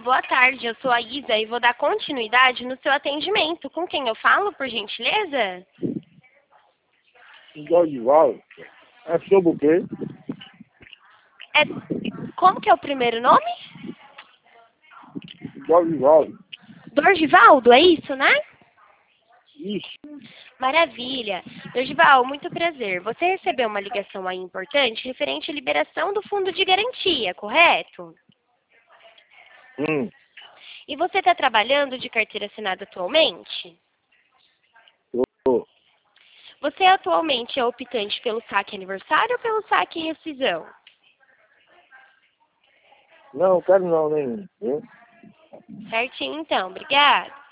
boa tarde. Eu sou a Isa e vou dar continuidade no seu atendimento. Com quem eu falo, por gentileza? Dorival. É sobre o quê? É... Como que é o primeiro nome? Dorival. Dorgivaldo, é isso, né? Isso. Maravilha. Dorgival, muito prazer. Você recebeu uma ligação aí importante referente à liberação do fundo de garantia, correto? E você está trabalhando de carteira assinada atualmente? Tô. Você atualmente é optante pelo saque aniversário ou pelo saque rescisão? Não, quero não, nenhum. Viu? Certinho, então. Obrigada.